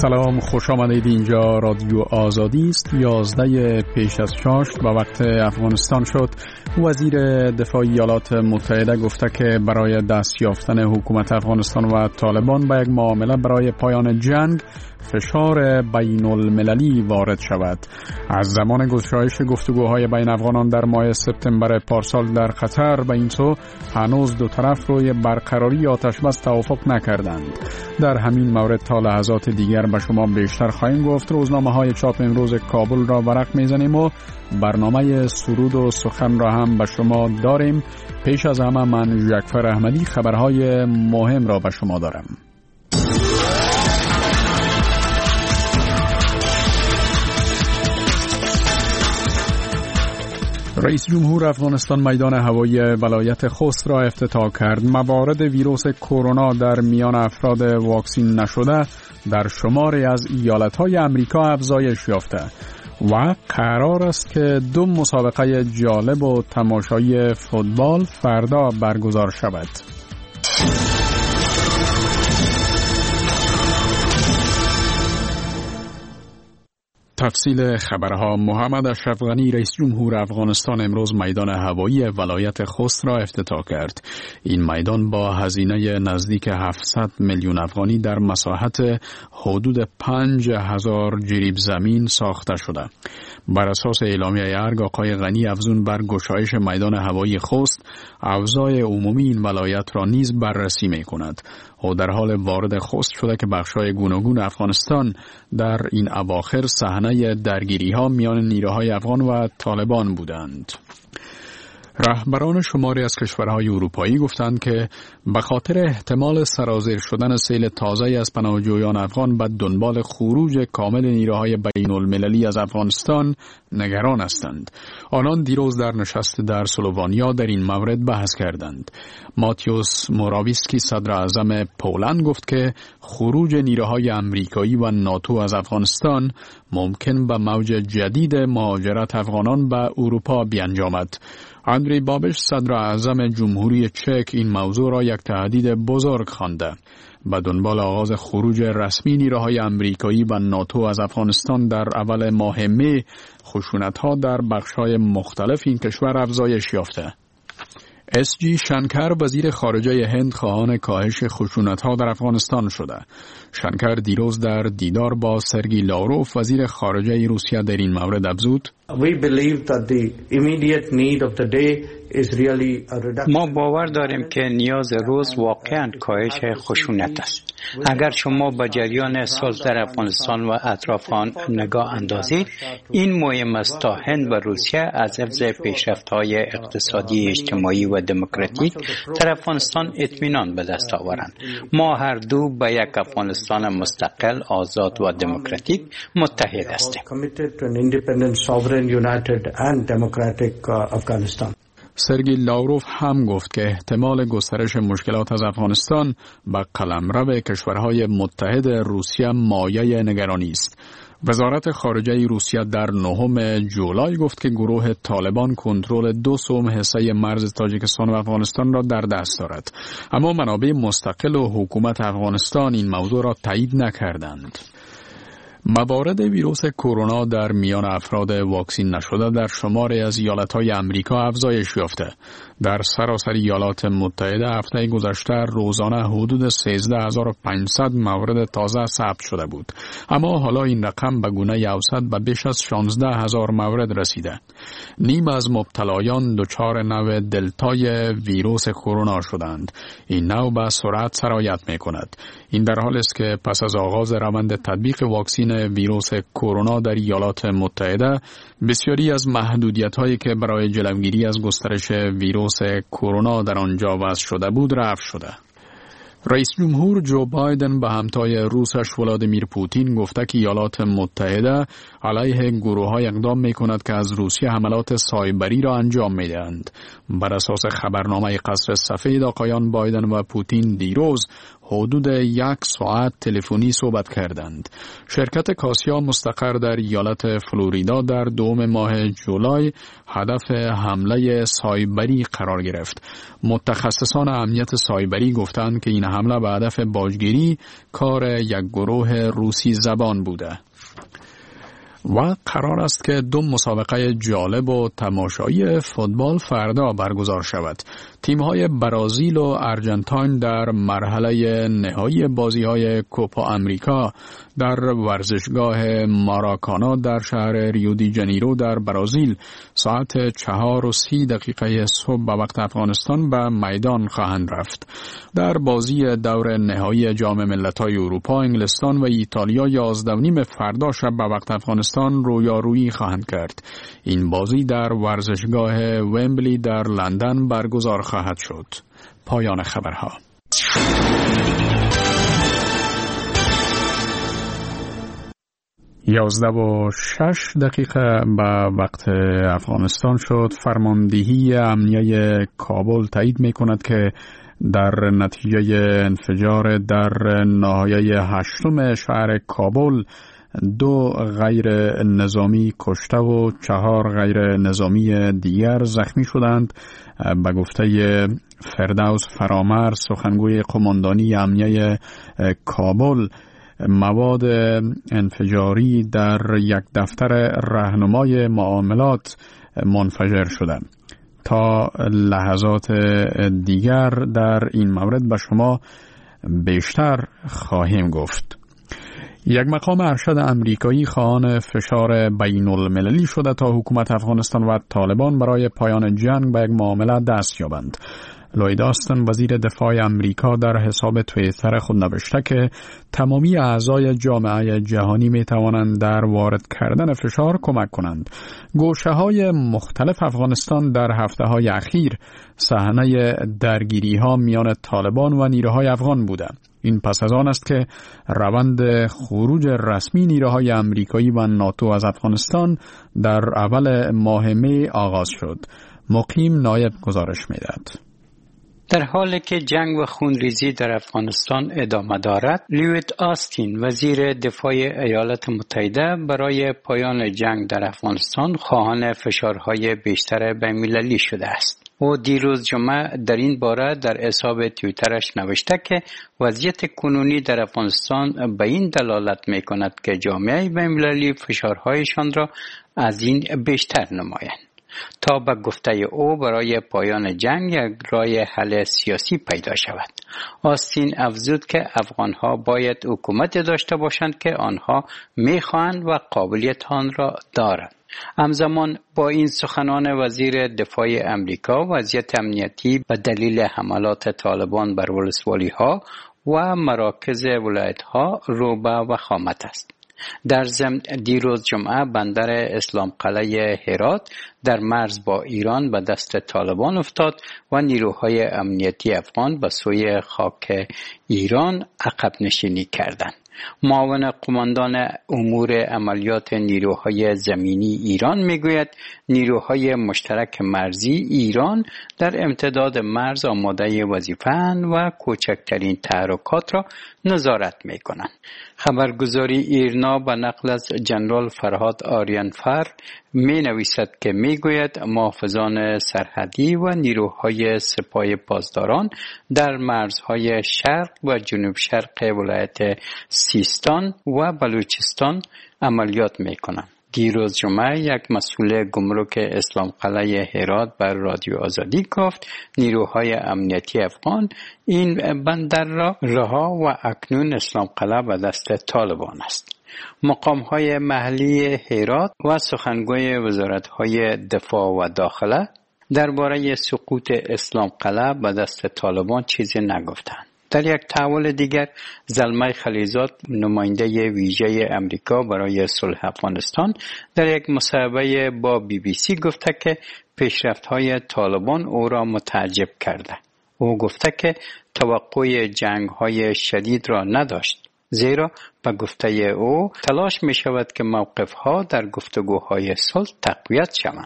سلام، خوش آمدید. اینجا رادیو آزادی است. 11 پیش از 6 و وقت افغانستان شد. وزیر دفاع ایالات متحده گفته که برای دست یافتن حکومت افغانستان و طالبان به یک معامله برای پایان جنگ فشار بین المللی وارد شود. از زمان گشایش گفتگوهای بین افغانان در ماه سپتامبر پارسال در قطر به این سو هنوز دو طرف روی برقراری آتش بس توافق نکردند. در همین مورد تا لحظات دیگر به شما بیشتر خواهیم گفت. روزنامه‌های چاپ امروز کابل را ورق می‌زنیم و برنامه سرود و سخن را هم به شما داریم. پیش از همه من جعفر احمدی خبرهای مهم را به شما دارم. رئیس جمهور افغانستان میدان هوایی ولایت خوست را افتتاح کرد. موارد ویروس کرونا در میان افراد واکسین نشده در شماری از ایالت‌های امریکا افزایش یافته و قرار است که 2 مسابقه جالب و تماشایی فوتبال فردا برگزار شود. تفصیل خبرها. محمد اشرف غنی رئیس جمهور افغانستان امروز میدان هوایی ولایت خوست را افتتاح کرد. این میدان با هزینه نزدیک 700 میلیون افغانی در مساحت حدود 5000 جریب زمین ساخته شده. بر اساس اعلامیه ارگ آقای غنی افزون بر گشایش میدان هوایی خوست، اوضاع عمومی این ولایت را نیز بررسی می کند. او در حال وارد خوست شده که بخش‌های گوناگون افغانستان در این اواخر صحنه درگیری‌ها میان نیروهای افغان و طالبان بودند. رهبران شماری از کشورهای اروپایی گفتند که به خاطر احتمال سرازیر شدن سیل تازه از پناهجویان افغان به دنبال خروج کامل نیروهای بین المللی از افغانستان نگران هستند. آنان دیروز در نشست در سلووانیا در این مورد بحث کردند. ماتیوس موراویسکی صدر اعظم پولند گفت که خروج نیروهای امریکایی و ناتو از افغانستان ممکن به موج جدید مهاجرت افغانان به اروپا بیانجامد. اندری بابش صدر اعظم جمهوری چک این موضوع را یک تهدید بزرگ خوانده. به دنبال آغاز خروج رسمی نیروهای امریکایی و ناتو از افغانستان در اول ماه می، خشونت‌ها در بخش‌های مختلف این کشور افزایش یافته. اس.جی. شنکر وزیر خارجه هند خواهان کاهش خشونت‌ها در افغانستان شده. شنکر دیروز در دیدار با سرگی لاوروف وزیر خارجه روسیه در این مورد افزود: ما باور داریم که نیاز روز واقعاً کاهش خشونت است. اگر شما به جریان صلح در افغانستان و اطراف آن نگاه اندازید، این مهم است تا هند و روسیه از حفظ پیشرفت‌های اقتصادی، اجتماعی و دموکراتیک در افغانستان اطمینان به دست آورند. ما هر دو به یک افغانستان مستقل، آزاد و دموکراتیک متحد هستیم. سرگی لاوروف هم گفت که احتمال گسترش مشکلات از افغانستان به قلمرو کشورهای متحد روسیه مایه نگرانی است. وزارت خارجه روسیه در 9 جولای گفت که گروه طالبان کنترل 2 حصه مرز تاجیکستان و افغانستان را در دست دارد. اما منابع مستقل و حکومت افغانستان این موضوع را تایید نکردند. موارد ویروس کرونا در میان افراد واکسین نشده در شماری از ایالت‌های امریکا افزایش یافته. در سراسر ایالات متحده هفته گذشته روزانه حدود 13500 مورد تازه ثبت شده بود. اما حالا این رقم به گونه اوسط به بیش از 16000 مورد رسیده. نیم از مبتلایان دچار نوع دلتای ویروس کرونا شدند. این نوع به سرعت سرایت می‌کند. این در حالی است که پس از آغاز روند تطبیق واکسین ویروس کرونا در ایالات متحده، بسیاری از محدودیت‌هایی که برای جلوگیری از گسترش ویروس کرونا در آنجا وضع شده بود رفع شده. رئیس جمهور جو بایدن به همتای روسش ولادیمیر پوتین گفته که ایالات متحده علیه گروه‌های اقدام می‌کند که از روسیه حملات سایبری را انجام می‌دهند. بر اساس خبرنامه قصر سفید، آقایان بایدن و پوتین دیروز حدود 1 ساعت تلفنی صحبت کردند. شرکت کاسیا مستقر در ایالت فلوریدا در 2 ماه جولای هدف حمله سایبری قرار گرفت. متخصصان امنیت سایبری گفتند که این حمله به هدف باجگیری کار یک گروه روسی زبان بوده. و قرار است که 2 مسابقه جالب و تماشایی فوتبال فردا برگزار شود. تیم‌های برزیل و آرژانتین در مرحله نهایی بازی‌های کوپا امریکا در ورزشگاه ماراکانا در شهر ریو دی جانیرو در برزیل ساعت 4:30 صبح به وقت افغانستان به میدان خواهند رفت. در بازی دور نهایی جام ملت‌های اروپا انگلستان و ایتالیا 11:30 فردا شب به وقت افغانستان رویارویی خواهند کرد. این بازی در ورزشگاه ومبلی در لندن برگزار خواهد شد. پایان خبرها. 11:06 به وقت افغانستان شد. فرماندهی امنیه کابل تایید می کند که در نتیجه انفجار در ناحیه 8 شهر کابل 2 غیر نظامی کشته و 4 غیر نظامی دیگر زخمی شدند. به گفته فردوس فرامرز سخنگوی قماندانی امنیه کابل، مواد انفجاری در یک دفتر راهنمای معاملات منفجر شده. تا لحظات دیگر در این مورد به شما بیشتر خواهیم گفت. یک مقام ارشد امریکایی خواهان فشار بین المللی شده تا حکومت افغانستان و طالبان برای پایان جنگ به یک معامله دست یابند. لوید آستن وزیر دفاع امریکا در حساب توییتر خود نوشته که تمامی اعضای جامعه جهانی می توانند در وارد کردن فشار کمک کنند. گوشه‌های مختلف افغانستان در هفته‌های اخیر صحنه درگیری‌ها میان طالبان و نیروهای افغان بوده. این پس از آن است که روند خروج رسمی نیروهای امریکایی و ناتو از افغانستان در اول ماه می آغاز شد. مقیم نایب گزارش می‌دهد. در حالی که جنگ و خونریزی در افغانستان ادامه دارد، لوید آستین وزیر دفاع ایالات متحده برای پایان جنگ در افغانستان خواهان فشارهای بیشتر بین‌المللی شده است. او دیروز جمعه در این باره در حساب توییترش نوشته که وضعیت کنونی در افغانستان به این دلالت می‌کند که جامعه بین‌المللی فشارهایشان را از این بیشتر نمایند تا به گفته او برای پایان جنگ یک راه حل سیاسی پیدا شود. آستین افزود که افغانها باید حکومتی داشته باشند که آنها می‌خواهند و قابلیت آن را دارند. همزمان با این سخنان وزیر دفاع امریکا، وضعیت امنیتی به دلیل حملات طالبان بر ولسوالی‌ها و مراکز ولایت‌ها رو به وخامت است. در ضمن دیروز جمعه بندر اسلام قلعه هرات در مرز با ایران به دست طالبان افتاد و نیروهای امنیتی افغان به سوی خاک ایران عقب نشینی کردند. معاون قماندان امور عملیات نیروهای زمینی ایران میگوید نیروهای مشترک مرزی ایران در امتداد مرز آماده وظیفه‌اند و کوچکترین تحرکات را نظارت میکنند. خبرگزاری ایرنا به نقل از جنرال فرهاد آریانفر می نویسد که می گوید محافظان سرحدی و نیروهای سپاه پاسداران در مرزهای شرق و جنوب شرق ولایت سیستان و بلوچستان عملیات می کنند. دیروز جمعه یک مسئول گمرک اسلام قلعه هرات بر رادیو آزادی گفت نیروهای امنیتی افغان این بندر را رها و اکنون اسلام قلعه به دست طالبان است. مقام‌های محلی هرات و سخنگوی وزارت‌های دفاع و داخله درباره سقوط اسلام قلعه به دست طالبان چیزی نگفتند. در یک تحول دیگر، زلمه خلیزاد نماینده ویژه امریکا برای صلح افغانستان در یک مصاحبه با BBC گفته که پیشرفت‌های طالبان او را متعجب کرده. او گفته که توقع جنگ‌های شدید را نداشت، زیرا به گفته او تلاش می شود که موقف‌ها در گفتگوهای صلح تقویت شوند.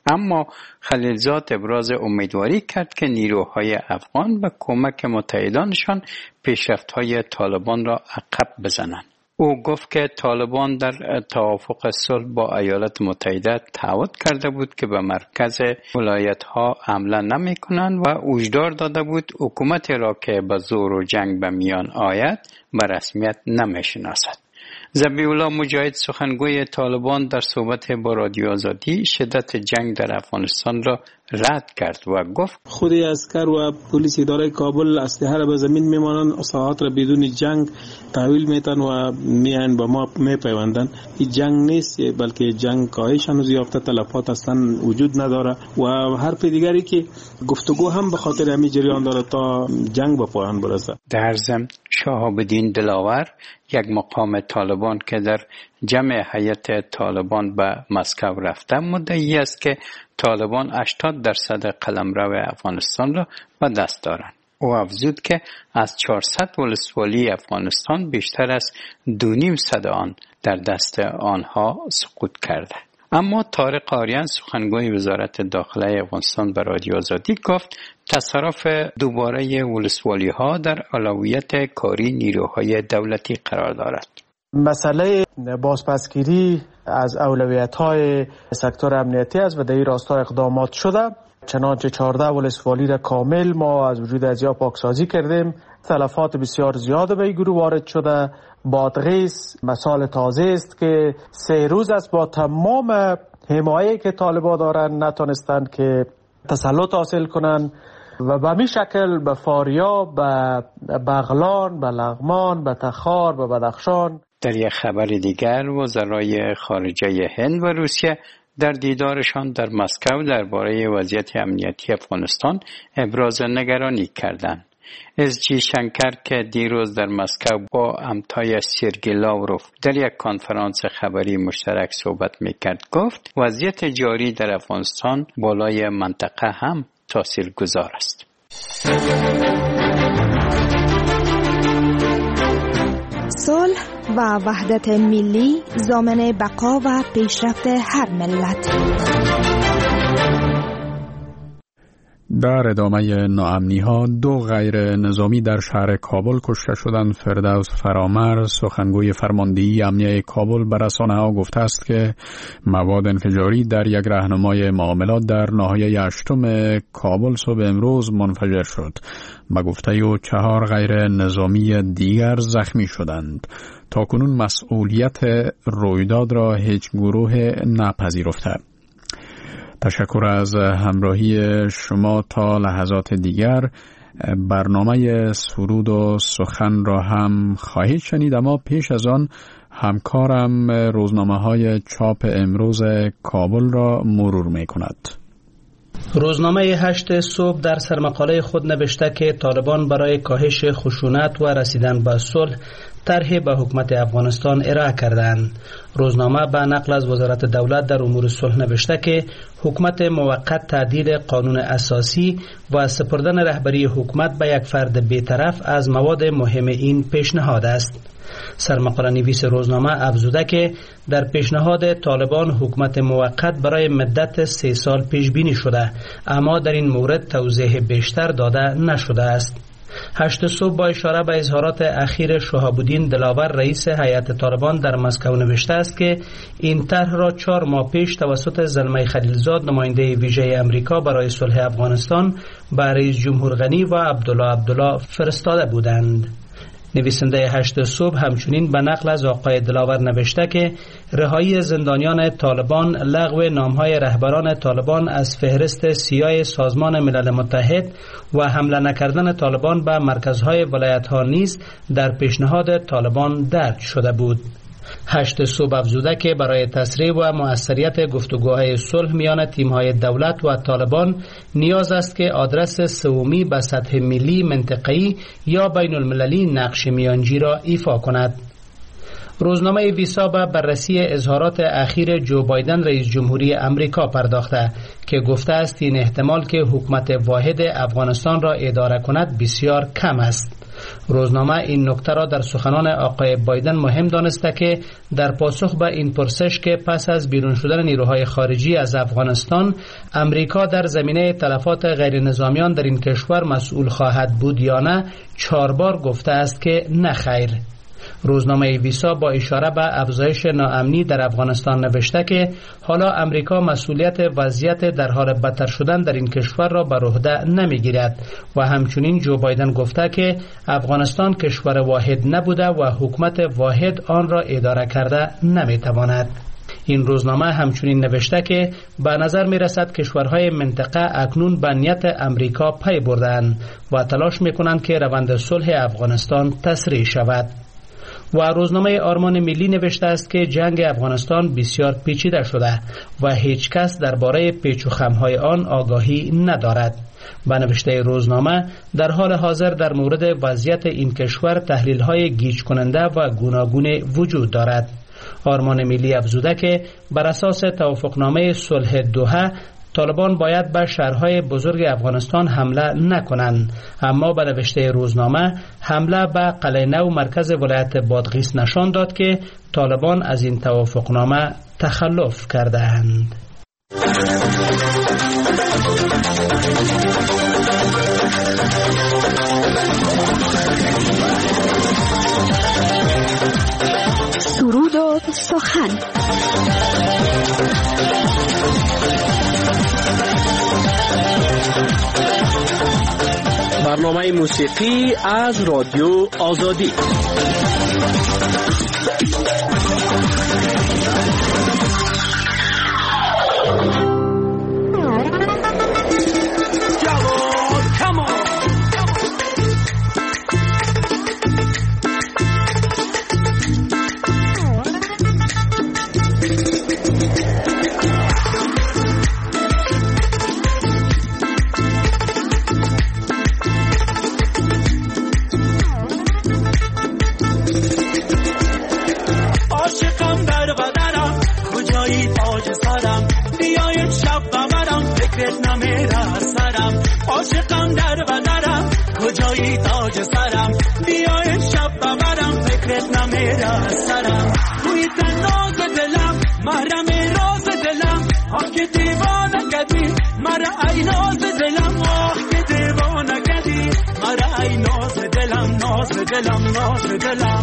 اما خلیلزاد ابراز امیدواری کرد که نیروهای افغان به کمک متحدانشان پیشرفت‌های طالبان را عقب بزنند. او گفت که طالبان در توافق صلح با ایالات متحده تعهد کرده بود که به مرکز ولایت‌ها حمله نمی‌کنند و هشدار داده بود حکومت را که به زور و جنگ به میان آید به رسمیت نمی‌شناسد. ذبیح الله مجاهد سخنگوی طالبان در صحبت با رادیو آزادی شدت جنگ در افغانستان را رد کرد و گفت خود عسکر و پلیس اداره کابل اسلحه را به زمین میمانند، ساعات را بدون جنگ تحویل میتن و میان با ما میپیوندن. این جنگ نیست بلکه جنگ کاهش هنوز یافته، تلفات اصلا وجود نداره و حرف دیگری که گفتگو هم به خاطر همین جریان داره تا جنگ به پایان برسه. در ضمن شهاب الدین دلاور یک مقام طالبان که در جمع هیئت طالبان به مسکو رفته مدعی است که طالبان 80% قلمرو افغانستان را به دست دارند. او افزود که از 400 ولسوالی افغانستان بیشتر از 2.5 آن در دست آنها سقوط کرده. اما طارق آریان سخنگوی وزارت داخله افغانستان به رادیو آزادی گفت تصرف دوباره ولسوالی ها در اولویت کاری نیروهای دولتی قرار دارد. مسئله بازپسگیری از اولویت‌های سکتور امنیتی است و در این راستا اقدامات شده. چنانچه 14 ولسوالی را کامل ما از وجود ازیا پاکسازی کردیم. تلفات بسیار زیاد به این گروه وارد شده. بادغیس مثال تازه است که 3 روز است با تمام حمایه که طالبان دارند نتونستند که تسلط حاصل کنند و به می شکل به فاریاب، به بغلان، به لغمان، به تخار، به بدخشان. در یک خبر دیگر وزرای خارجه هند و روسیه در دیدارشان در مسکو درباره وضعیت امنیتی افغانستان ابراز نگرانی کردند. اس جی شنکر که دیروز در مسکو با همتای سرگئی لاوروف در یک کنفرانس خبری مشترک صحبت میکرد گفت وضعیت جاری در افغانستان بالای منطقه هم تاثیرگذار است. صلح و وحدت ملی ضامن بقا و پیشرفت هر ملت. در ادامه ناامنی‌ها 2 غیر نظامی در شهر کابل کشته شدند. فردوس فرامرد سخنگوی فرماندهی امنیه کابل به رسانه‌ها گفته است که مواد انفجاری در یک راهنمای معاملات در ناحیه 8 کابل صبح امروز منفجر شد. به گفته او 4 غیر نظامی دیگر زخمی شدند. تاکنون مسئولیت رویداد را هیچ گروه نپذیرفته. تشکر از همراهی شما. تا لحظات دیگر برنامه سرود و سخن را هم خواهید شنید، اما پیش از آن همکارم روزنامه‌های چاپ امروز کابل را مرور می‌کند. روزنامه 8 صبح در سرمقاله خود نوشته که طالبان برای کاهش خشونت و رسیدن به صلح طرحی به حکومت افغانستان ارائه کردند. روزنامه به نقل از وزارت دولت در امور صلح نوشته که حکومت موقت تعدیل قانون اساسی و سپردن رهبری حکومت به یک فرد بی‌طرف از مواد مهم این پیشنهاد است. سرمقاله نویس روزنامه افزوده که در پیشنهاد طالبان حکومت موقت برای مدت 3 سال پیش بینی شده، اما در این مورد توضیح بیشتر داده نشده است. 8 صبح با اشاره به اظهارات اخیر شهاب الدین دلاور رئیس هیئت طالبان در مسکو نوشته است که این طرح را 4 ماه پیش توسط زلمه خلیلزاد نماینده ویژه امریکا برای صلح افغانستان به رئیس جمهور غنی و عبدالله فرستاده بودند. نویسنده 8 صبح همچنین به نقل از آقای دلاور نوشته که رهایی زندانیان طالبان، لغو نامهای رهبران طالبان از فهرست سیاه سازمان ملل متحد و حمله نکردن طالبان به مرکزهای ولایت‌ها نیز در پیشنهاد طالبان درج شده بود. 8 صبح افزوده که برای تسریع و مؤثریت گفتگوهای صلح میان تیم‌های دولت و طالبان نیاز است که آدرس سومی به سطح ملی، منطقه‌ای یا بین المللی نقش میانجی را ایفا کند. روزنامه ویسا به بررسی اظهارات اخیر جو بایدن رئیس جمهوری امریکا پرداخته که گفته است این احتمال که حکومت واحد افغانستان را اداره کند بسیار کم است. روزنامه این نکته را در سخنان آقای بایدن مهم دانسته که در پاسخ به این پرسش که پس از بیرون شدن نیروهای خارجی از افغانستان امریکا در زمینه تلفات غیر نظامیان در این کشور مسئول خواهد بود یا نه 4 بار گفته است که نه خیر. روزنامه ویسا با اشاره به افزایش ناامنی در افغانستان نوشته که حالا امریکا مسئولیت وضعیت در حال بدتر شدن در این کشور را بر عهده نمیگیرد و همچنین جو بایدن گفته که افغانستان کشور واحد نبوده و حکومت واحد آن را اداره کرده نمیتواند. این روزنامه همچنین نوشته که به نظر می رسد کشورهای منطقه اکنون به نیت امریکا پی بردند و تلاش می کنند که روند صلح افغانستان تسریع شود. و روزنامه آرمان ملی نوشته است که جنگ افغانستان بسیار پیچیده شده و هیچ کس درباره پیچ و خم‌های آن آگاهی ندارد. به نوشته روزنامه در حال حاضر در مورد وضعیت این کشور تحلیل‌های گیج کننده و گوناگون وجود دارد. آرمان ملی افزوده که بر اساس توافقنامه صلح دوحه طالبان باید به شهرهای بزرگ افغانستان حمله نکنند، اما به نوشته روزنامه حمله به قلعه نو مرکز ولایت بادغیس نشان داد که طالبان از این توافقنامه تخلف کرده‌اند. سرود و سخن. برنامه موسیقی از رادیو آزادی. عاشقم در بدرم کجایی تاج سرم بیای شب ببرم فکرت نمیره سرم توی تناز دلم محرم راز دلم آه که دیوانه کدی مرا ای ناز دلم آه که دیوانه کدی مرا ای ناز دلم ناز دلم ناز دلم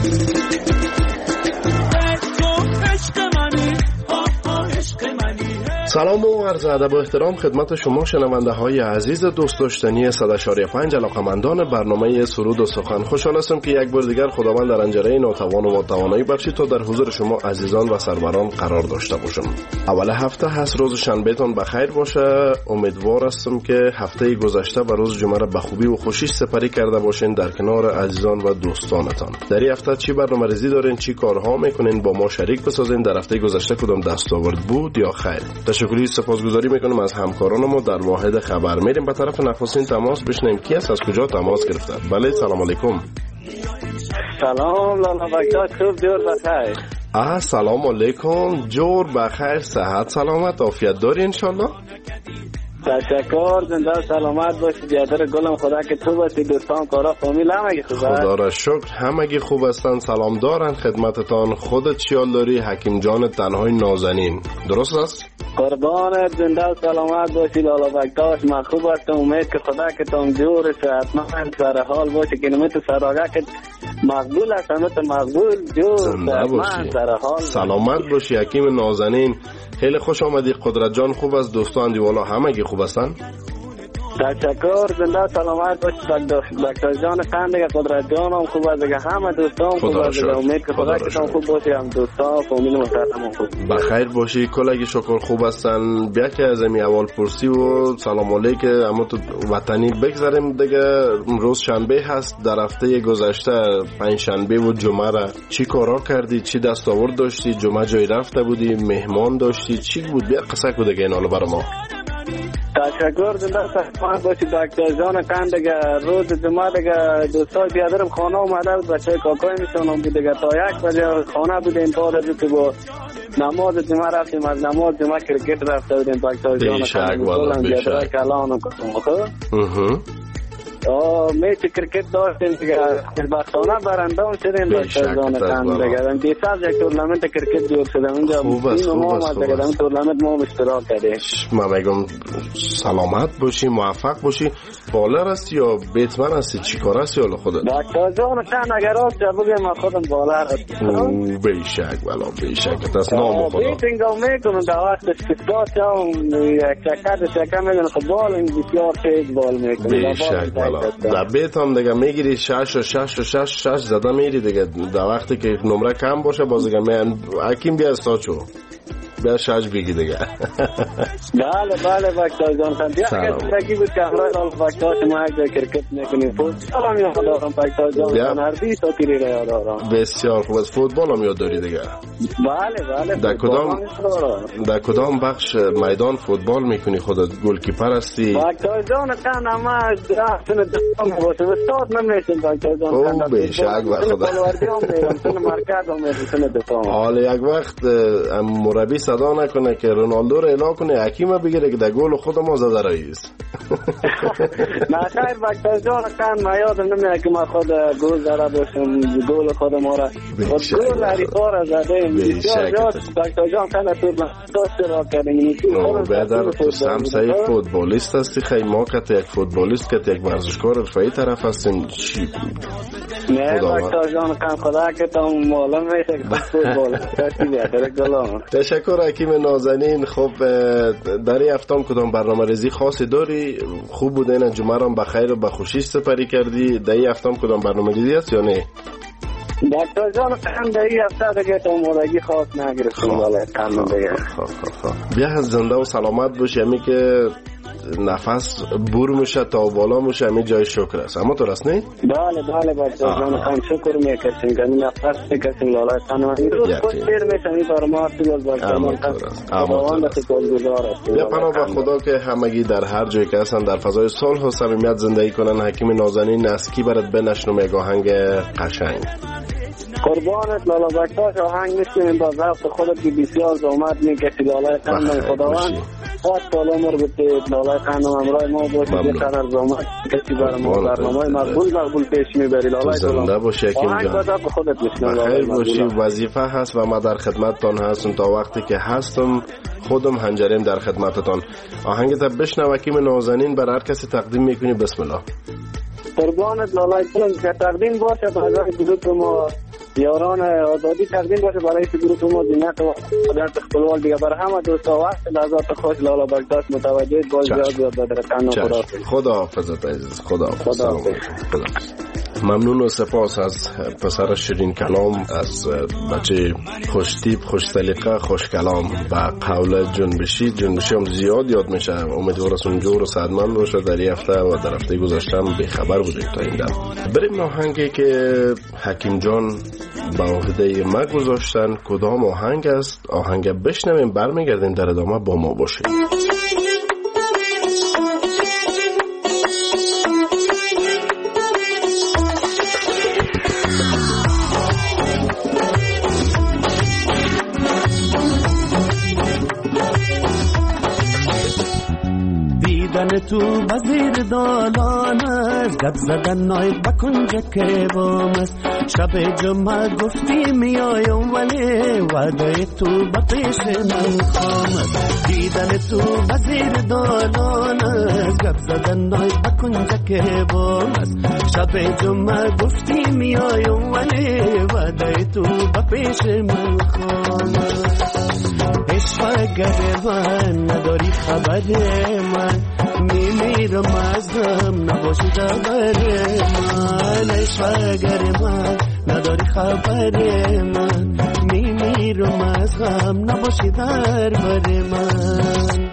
تو عشق منی عشق منی. سلام و عرض ادب و احترام خدمت شما شنونده های عزیز دوست داشتنی 100.5 علاقمندان برنامه سرود و سخن. خوشحال هستم که یک بار دیگر خداوند در انجره ناتوان و توانایی بخشید تا در حضور شما عزیزان و سروران قرار داشته باشم. اول هفته هست، روز شنبه تان بخیر باشه. امیدوار هستم که هفته گذشته و روز جمعه را به خوبی و خوشی سپری کرده باشین در کنار عزیزان و دوستانتان. در این هفته چی برنامه‌ریزی دارین، چی کارها میکنین، با ما شریک بسازین. در هفته گذشته کدام دستاورد بود یا خیر؟ تشکری سپاسگزاری میکنم از همکارانم و در واحد خبر میریم به طرف نخستین تماس بشنیم کی است، از کجا تماس گرفته. بله سلام علیکم. سلام لالا بکات، خوب جور بخیر. سلام علیکم، جور بخیر، صحت سلامت عافیت داری انشالله. تشکر، زنده سلامت باشی بیادر گلم. خدا که تو باشی، دوستان کارا فامیل همگی خوبه؟ خدا را شکر همگی خوب هستن، سلام دارن خدمتتان. خودت چیال داری؟ حکیم جان تنهای نازنین درست است؟ قربانت، زنده سلامت باشی لالا بکتاش. من خوب هستم، امید که خدا که تام جور صحتمند سر حال باشی که نمیت سراغه که مقبول است، نمیت مقبول جور صحتمند سر حال. سلامت باشی حکیم نازنین. خیلی خوش آمدی. قدرت جان خوب است، دوستان دیوالا همگی خوب هستن؟ تشکر، زنده سلامت باشی بکتاش جان قندگه. قدرت جان هم خوب است دیگه، همه دوستان خوب است دیگه. امید که خدا که تام خوب باشی، هم دوستان فامیل محترم خوب بخیر باشی. کلگی شکر خوب هستن. بیا که از امی اول پرسی و سلام علیکم اما تو وطنی بگذاریم دیگه. روز شنبه هست، در هفته گذشته پنج شنبه و جمعه را چی کارا کردی، چی دستاورد داشتی؟ جمعه جای رفته بودی، مهمان داشتی، چی بود؟ بیا قصه کو دیگه اینا برام. تشکر، زنده سلامت باشی دکتر جان قندگه. روز جمعه دیگه دوستای بیادرم خانه اومده بود، بچه کاکای میشونم بود دیگه. تا 1 بجه خانه بودیم، تا رجو که با نماز جمعه رفتیم، از نماز جمعه کرکت رفته بودیم دکتر جان قندگه. بیادره کلانو کنم میچ کرکت داشتیم دیگه خوشبختانه برنده هم شدیم دکتر قند دیگه دیشب یک تورنمنت کرکت جور شدم اونجا این ما دیگه در تورنمنت ما اشتراک کردیم. من میگم سلامت باشی، موفق باشی. بالر هستی یا بیتمن هستی؟ چی کار هستی حالا خودت؟ دکتر جان قند اگر راست بگم من خودم بالر هستم. بیشک والا بیشک دست نام خدا. بیتینگ هم میکنم در وقت استفاده هم یک چکر میگن خب بال این بسیار تیز بال میکنم. بیشک والا. در بیت هم دیگه میگیری 6 زده میری دیگه. در وقتی که نمره کم باشه بازیگر میان حکیم بیا استاچو بیا 6 بگی دیگه. بله دکتر جان خان دیگه کی بود که حالا وقتا ما یک کرکت میکنیم فوتبال هم یاد دارم دکتر جان هر 20 تا تیری را یاد دارم. بسیار خوب از فوتبال هم یاد داری دیگه. بله در کدام بخش میدان فوتبال میکنی خودت؟ گلکیپر هستی؟ دکتر جان خان ما درختن دفاع میباشه استاد نمیشم دکتر جان خان. بیشک و خدا مرکز هم میرسن دفاع. حالا یک وقت مربی صدا نکنه که رونالدو رو اعلام کنه حکیم بگیره که در گل خود ما زده رئیس. نه خیر دکتر جان خان ما یادم نمیاد که ما خود گل زده باشم گل خود ما را گل حریفا را زده بسیار زیاد دکتر جان خان تو را کردیم. بدر تو سمسای فوتبالیست هستی خیلی ما که یک فوتبالیست که یک ورزشکار حرفه‌ای طرف هستین چی؟ نه دکتر جان خان خدا که تو معلوم میشه که فوتبال کسی بیاخره گلام. تشکر حکیم نازنین. خب در این هفتم کدام برنامه ریزی خاصی داری؟ خوب بوده این جمعه را بخیر و بخوشی سپری کردی. در این هفتم کدام برنامه ریزی هست یا نه؟ دکتر جان خان در این هفته دیگه تو مورگی خاص نگرفتیم ولی کامل دیگه. بیا زنده و سلامت باشی. همی که نفس بور میشه تا بالا میشه همی جای شکر است. اما تو راست نه؟ بله دکتر جان خان شکر میکشیم که نفس میکشیم لالای خانم روز خوش دیر میشه این برما سیل دکتر خداوند شکرگزار است. بیا پناه به خدا که همگی در هر جایی که هستن در فضای صلح و صمیمیت زندگی کنن. حکیم نازنین اسکی برات بنشنم یک آهنگ قشنگ. قربانت لالا بکتاش آهنگ میشکنیم با ضبط خودت که بسیار زحمت میکشی لالای خانم خداوند خواهد سال عمر بتید لالای خانم امرای ما باشی که قرار زحمت کشی برای ما برنامه مقبول پیش میبری لالای زنده باشی حکیم جان. آهنگ با خودت میشنم بخیر باشی. وظیفه هست و ما در خدمتتان هستم تا وقتی که هستم خودم هنجریم در خدمتتان. آهنگت بشنو حکیم نازنین بر هر کسی تقدیم میکنی. بسم الله. قربانت لالای خانم که تقدیم باشه برای گروه ما یاران آزادی تقدیم باشه برای گروه ما زینت و قدرت اختلال دیگه برای همه دوستا وقت لحظات خوش لالا بگداش متوجه باز زیاد بدرکان و خدا حافظت عزیز. خدا حافظ. ممنون و سپاس از پسر شیرین کلام، از بچه خوش تیپ، خوش سلیقه، خوش کلام و قول جنبشی هم زیاد یاد میشه. امیدوارم جور و سعادتمند باشه. در این هفته و در هفته گذشته بی خبر بودیم تا این دم. بریم آهنگی که حکیم جان با عهده ما گذاشتن. کدام آهنگ است؟ آهنگ بشنویم برمیگردیم در ادامه با ما باشیم. تو وزیر دالان است گد زدن نایب بکنج که بام است. شب جمعه گفتی میایم ولی وعده تو با پیش من خام است. دیدن تو وزیر دالان است گد زدن نایب بکنج که بام است. شب جمعه گفتی میایم ولی وعده تو با پیش من خام است. عشق من نداری خبر من میمیرم از غم نباشی خبر من. عشق من نداری خبر من میمیرم از غم نباشی در بر من.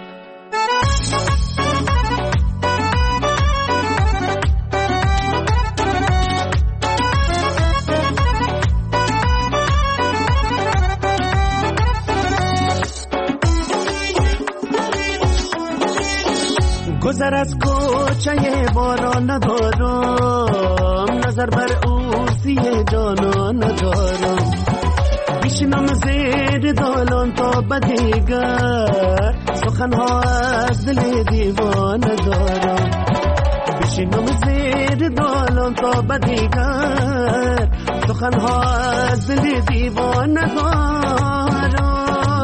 گذر از کوچه باران ندارم، نظر بر اوزی جانان ندارم. بیشنم زیر دالان تا بدیگر سخنها از دل دیوان ندارم. بیشنم زیر زیر دالان تا به دیگر سخنها از دل دیوانگارا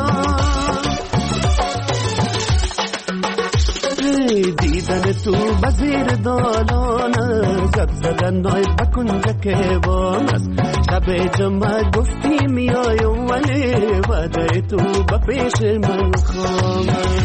دیدن تو به زیر دالان زد زدن نای بکن جکیوان است شب جمع گفتی میایم ولی وعده تو به پیش من خواهم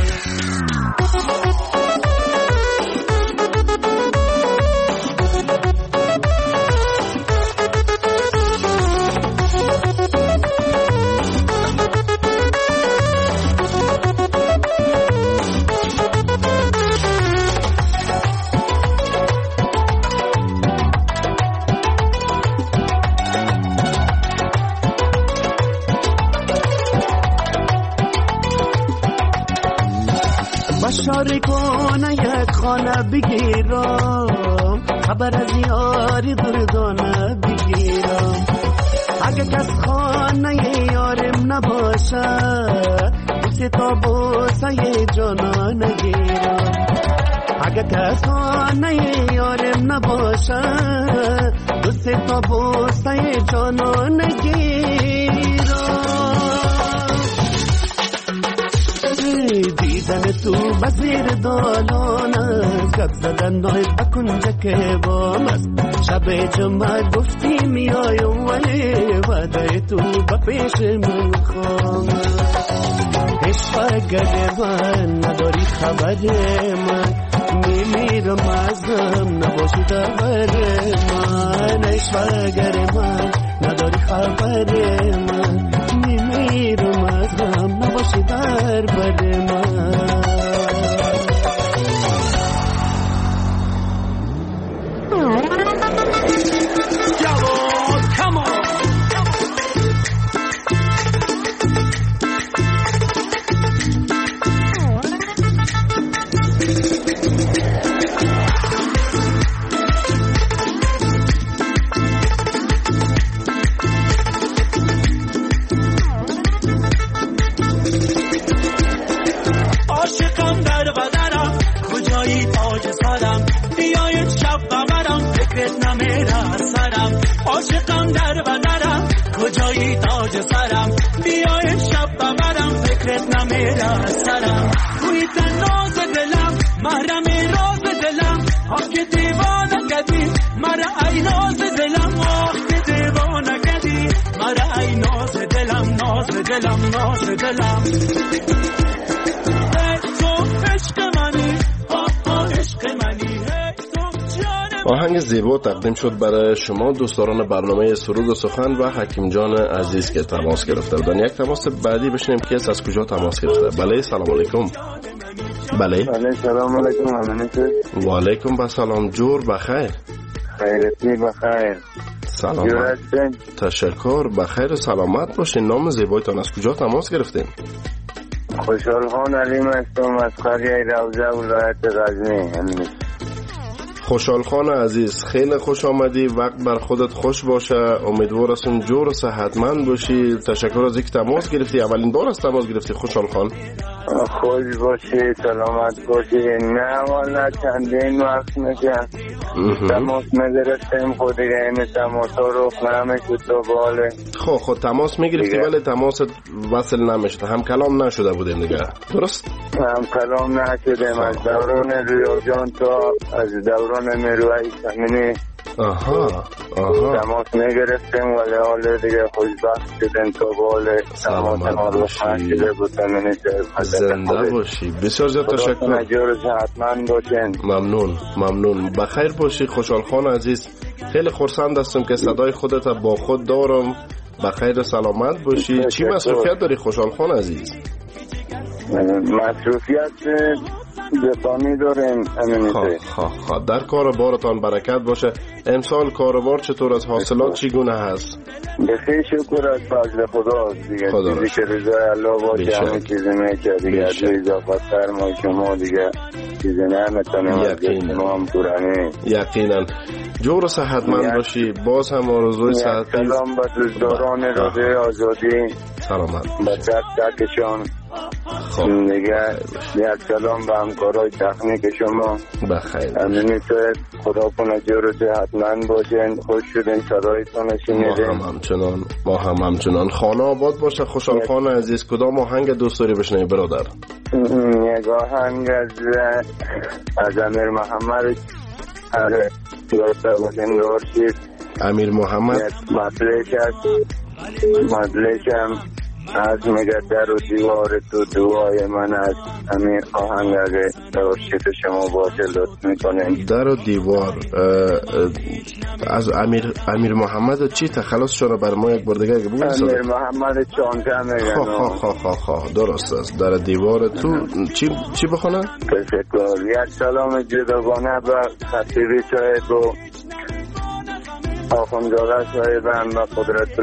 بشاری کنه یک خانه بگیرم خبر از یاری دردانه بگیرم اگه کس خانه یارم نباشه دوست تا بوسه جانا نگیرم اگه کس خانه یارم نباشه دوست تا بوسه جانا نگیرم دیدن تو به زیر دالان گپ زدن نای بکن جکیوان است شب جمع گفتی میایم ولی وعده تو به پیش من خواهم عشق گرم نداری خبر من میمیرم ازم نباشی در من عشق گرم نداری خبر من میمیرم ازم نباشی در بر من عاشقم در بدرم کجایی تاج سرم بیای شب ببرم فکرت نمیره سرم توی تناز دلم محرم راز دلم آخ که دیوانه کدی مرا ای ناز دلم آخ که دیوانه کدی مرا ای ناز دلم ناز دلم ناز دلم تو عشق منی عشق منی آهنگ زیبا تقدیم شد برای شما دوستداران برنامه سرود و سخن و حکیم جان عزیز که تماس گرفته بودن. یک تماس بعدی بشنیم که از کجا تماس گرفته. بله سلام علیکم. بله سلام علیکم. و علیکم السلام. جور بخیر. خیرتی بخیر. سلامت. تشکر. بخیر و سلامت باشین. نام زیبایتان از کجا تماس گرفتین؟ خوشحال خان علیم هستم از قریه روضه ولایت غزنی. خوشحال خان عزیز خیلی خوش آمدی. وقت بر خودت خوش باشه. امیدوار هستم جور و صحتمند باشی. تشکر از اینکه تماس گرفتی. اولین بار است تماس گرفتی خوشحال خان؟ خوش باشی سلامت باشی. نه والا چندین وقت میشه تماس میگرفتیم خود دیگه این تماس ها رو نمیشد تو باله. خود تماس میگرفتی ولی تماس وصل نمیشد. هم کلام نشده بودیم دیگه درست؟ هم کلام نشدیم از دوران ریاض جان تا از دوران میروی سمینی تماس میگرفتیم ولی حالا دیگه خوشبخت شدیم تو باله. تماس ما رو خشده بودن. زنده باشی. بسیار زیاد تشکر. نجور صحتمند باشین. ممنون. بخیر باشی خوشحال خان عزیز. خیلی خرسند هستم که صدای خودت با خود دارم. بخیر و سلامت باشی. چی مصروفیت داری خوشحال خان عزیز؟ مصروفیت دفاعی داریم. در کاربارتان برکت باشه. امسال کاربار چطور از حاصلات چگونه هست؟ بخیر شکر از فضل خدا دیگه. چیزی که رضای الله باشه همه چیزی میشه دیگه. از اضافت فرما شما دیگه چیزی نمیتونیم ما هم پورانی. یقینا جور و صحتمند باشی. باز هم آرزوی صحتی. سلام به دوستداران رادیو آزادی. سلامت به دستشان دیگه یک کلام به همکارای تکنیک شما بخیر. همینطور خدا کنه جور و صحتمند باشین، خوش شدین صدایتون شنیدین. ما هم همچنان. خانه آباد باشه. خوشحال خان عزیز کدام آهنگ دوست داری بشنوی برادر؟ یک آهنگ از امیر محمد امیر محمد مدلشم از میگه در و دیوار تو دعای من از امیر آهنگ اگه داشتی تو شما باشه لطف میکنین. در و دیوار از امیر محمد چی تخلص شده بر ما یک بار دیگه بگو. امیر محمد چانته میگن. درست است. در دیوار تو چی بخونه؟ تشکر. یک سلام جداگانه به خطیبی صاحب و آخوندزاده صاحبم و قدرت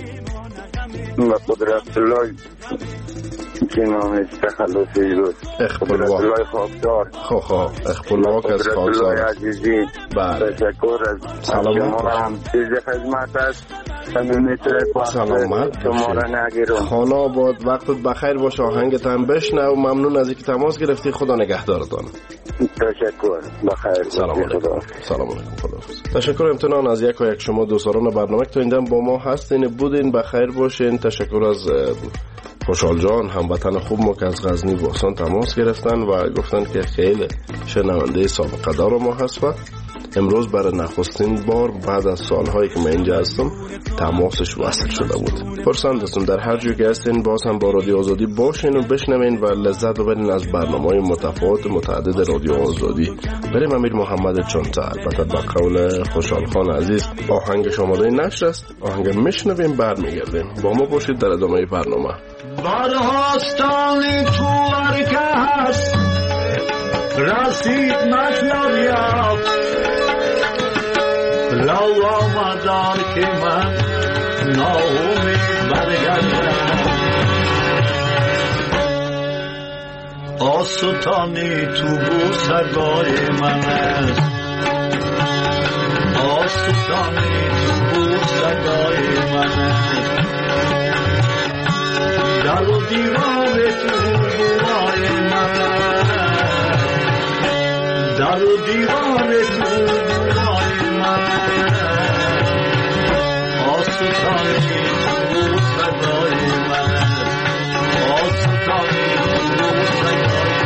الله که نامش تخلصی بود. قدرت الله خاکدار. اخبرواک از خاکدار عزیزی. تشکر از شما هم چیز خدمت است. سلامت خانه آباد. وقتت بخیر باشه. آهنگت هم بشنو و ممنون از اینکه تماس گرفتی. خدا نگهدارتان. تشکر. بخیر. سلام علیکم. تشکر امتنان از یک شما دوستان برنامه که تا این با ما هستین. بودین بخیر باشین. تشکر از خوشحال جان هموطن خوب ما که از غزنی باسان تماس گرفتن و گفتن که خیلی شنونده سابقه دار ما هست و امروز برای نخستین بار بعد از سالهایی که من اینجا هستم تماسش وصل شده بود. پرسند هستم در هر جایی که هستین باز هم با رادیو آزادی باشین و بشنوین و لذت ببرین از برنامه‌های متفاوت متعدد رادیو آزادی. بریم امیر محمد چانته. البته با قول خوشحال خان عزیز آهنگ شماره نشر است. آهنگ میشنویم برمیگردیم. با ما باشید در ادامه برنامه. برهاستانی تو هست رسید مطلب یافت لو آمدار که من ناامید برگردم آستانی تو بوسگاه من است آستانی تو بوسگاه من است در و دیوار تو بوهای من در و دیوار تو بوهای من آستانی تو صدای من آستانی تو صدای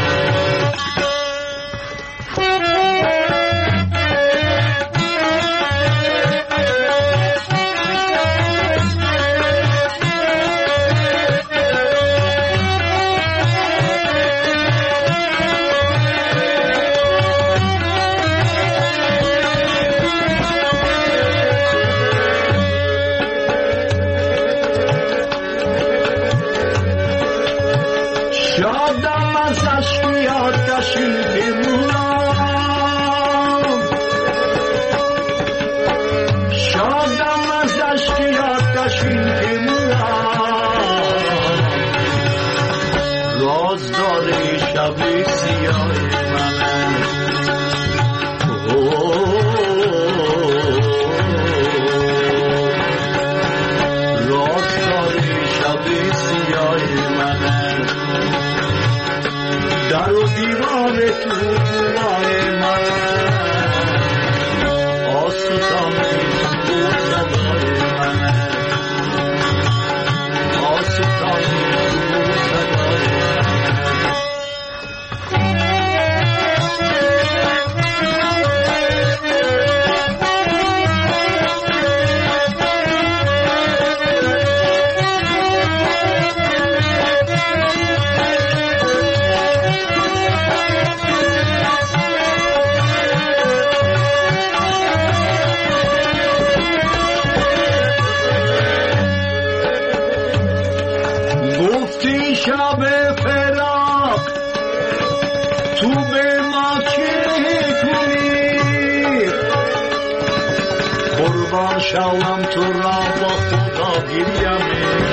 شاوم تو را با خدا گیریم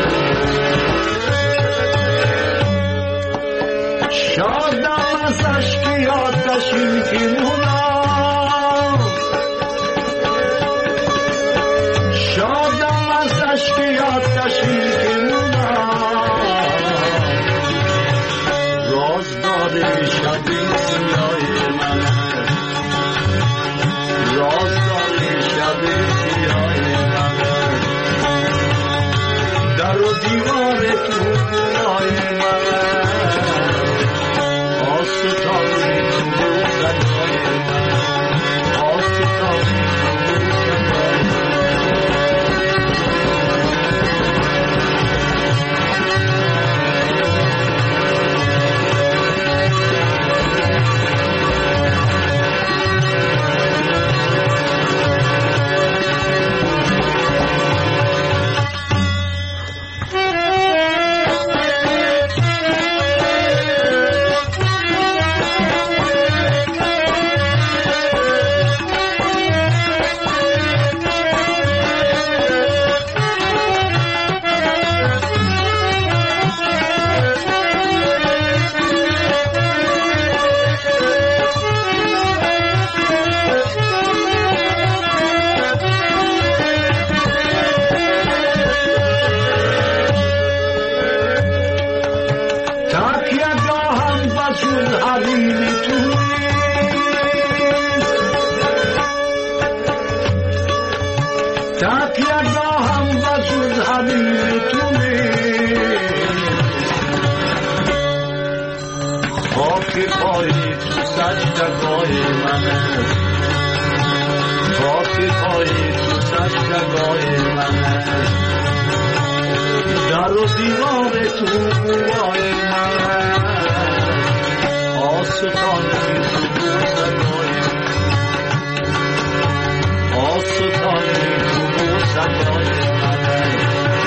شادم از عشقی آتشین که مونم شادم از عشقی آتشین که مونم تکیه گاهم بجز حبیب تونه خاک پایی تو سجدگاه منه خاک پایی تو سجدگاه منه در و دیوار تو قوای منه آستانه تو بوسگاه آستانه تو بوسگاه منه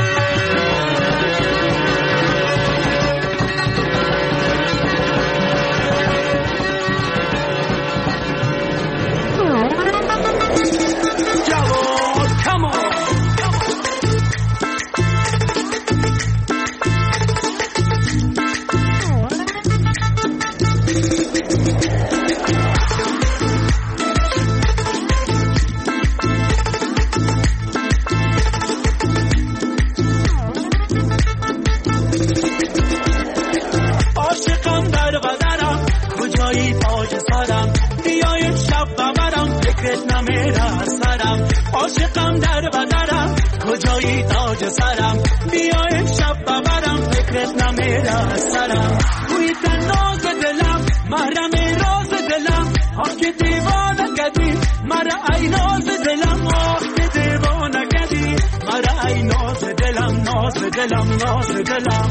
عاشقم در بدرم کجایی تاج سرم بیا امشب ببرم فکرت نمیره سرم توی تناز دلم محرم راز دلم آه که دیوانه کدی مرا ای ناز دلم آه که دیوانه کدی مرا ای ناز دلم ناز دلم ناز دلم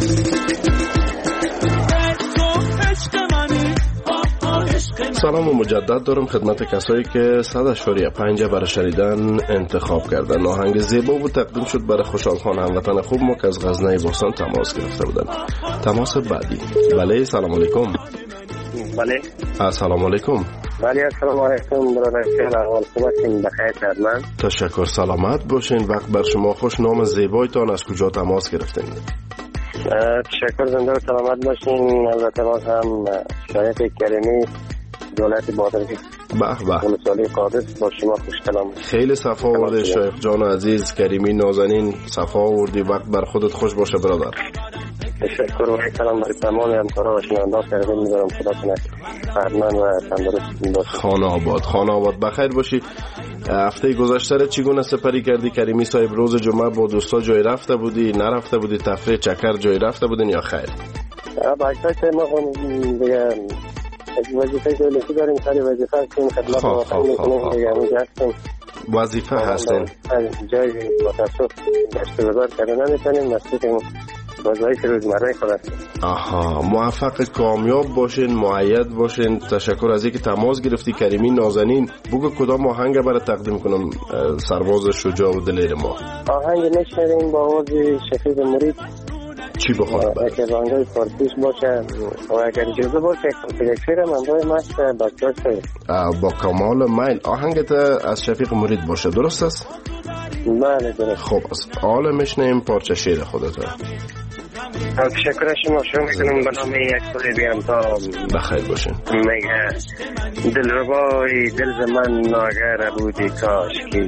سلام و مجدد دارم خدمت کسایی که 100.5 برای شنیدن انتخاب کردن. آهنگ زیبا بود تقدیم شد برای خوشحال خان هموطن خوب ما که از غزنه باستان تماس گرفته بودن. تماس بعدی. بله سلام علیکم. بله السلام علیکم. بله السلام علیکم برادر خیر احوال خوبتین بخیر من تشکر سلامت باشین. وقت بر شما خوش. نام زیبایتان از کجا تماس گرفتین؟ تشکر زنده و سلامت باشین. البته باز هم شایعه کریمی دولت بادرگی به به ولسوالی قادس با شما خوشکلام. خیلی صفا آورده شایخ جان عزیز کریمی نازنین صفا آوردی. وقت بر خودت خوش باشه برادر. تشکر و سلام برای تمام همکارا و شنوندگان تقدیم می‌کنم. خدا کنه فرمان و تندرست باشه. خانه آباد بخیر باشی. هفته گذشته چگونه سپری کردی کریمی صاحب؟ روز جمعه با دوستا جای رفته بودی نرفته بودی؟ تفریح چکر جای رفته بودین یا خیر؟ باید ما دیگه وظیفه دولتی داریم، سری وظیفه هستیم خدمت وطن میکنیم دیگه همونجا هستیم. وظیفه هستیم جای متصف داشته بزار کرده نمیتونیم مسئولیم وظایف روزمره خود هستیم. آها موفق کامیاب باشین معید باشین. تشکر از اینکه تماس گرفتی کریمی نازنین. بگو کدام آهنگ برای تقدیم کنم سرباز شجاع و دلیر ما؟ آهنگ نشنریم با آواز شفیق مرید. چی بخواد باید؟ اگر آهنگای فارسیش باشه و اگر اجازه باشه یک شعر منبای مشت بکتاشه با کمال میل. آهنگت از شفیق مرید باشه درست است؟ بله درست. خب از حالا میشنیم پارچه شعر خودت. تشکر شما شروع میکنم به نام یک سوری بیام تا بخیر باشین. میگه دل ربای دل من ناگر بودی کاشکی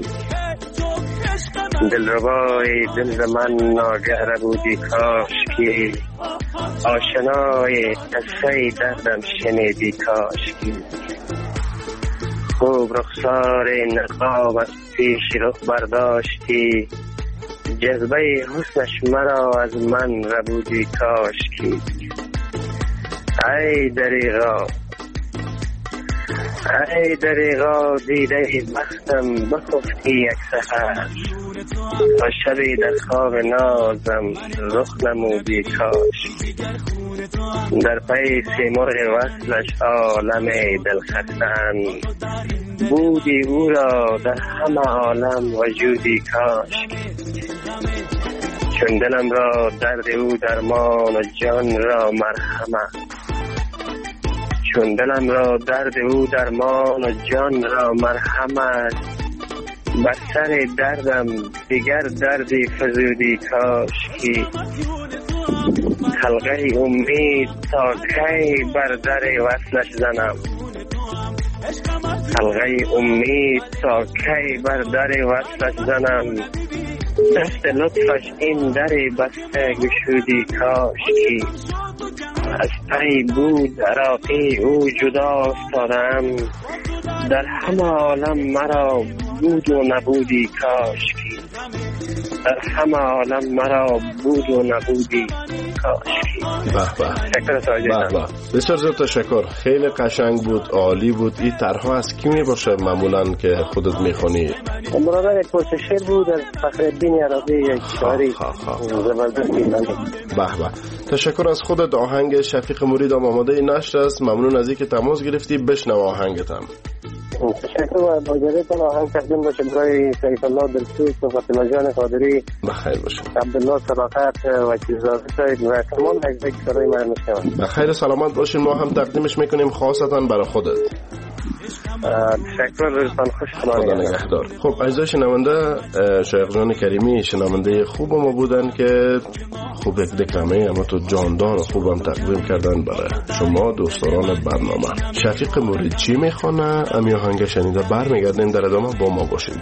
دل ربای دل من ناگر بودی کاشکی آشنای قصه دردم شنیدی کاشکی خوب رخسار نقاب از پیش رخ برداشتی جذبه حسنش مرا از من ربودی کاشکی ای دریغا دیده بختم بخفتی یک سحر تا شبی در خواب نازم رخ نمودی کاشکی در پی سیمرغ وصلش عالم دلخستن بودی او را در همه عالم وجودی کاشکی چون دلم را درد او درمان و جان را مرحمت چون دلم را درد او درمان و جان را مرحمت بر سر دردم دیگر دردی فزودی کاشکی حلقه امید تا کی بر در وصلش زنم حلقه امید تا کی بر در وصلش زنم دست لطفش این در بسته گشودی کاشکی از پی بود عراقی او جدا افتادم در همه عالم مرا بود و نبودی کاشکی، در همه عالم مرا بود و نبودی کاشکی. به بسیار زیاد تشکر، خیلی قشنگ بود، عالی بود. این طرح‌ها از کی میباشه معمولا که خودت میخونی؟ برادر یک پشت شعر بود از فخرالدین عربی، یک شاعری زبردستی. به تشکر از خودت. آهنگ شفیق مرید آماده نشر است. ممنون از اینکه تماس گرفتی. بشنو آهنگتم. تشکر و باجرتون. آهنگ تقدیم باشه برای سیف الله دلسوز و فاطمه جان قادری. بخیر باشه. عبدالله صداقت و چیزا سید و تمام اجزای کارای من میشنوند. بخیر سلامت باشین. ما هم تقدیمش میکنیم خاصتا برای خودت. تشکر، روزتان خوش. خدا نگهدار. خب اجزای شنونده، شایق جان کریمی شنونده خوب ما بودن که خوب یک دکلمه اما تو جاندار خوبم تقدیم کردن برای شما دوستان برنامه. شفیق مرید چی میخونه؟ امی آهنگ شنیده برمیگردین، در ادامه با ما باشید.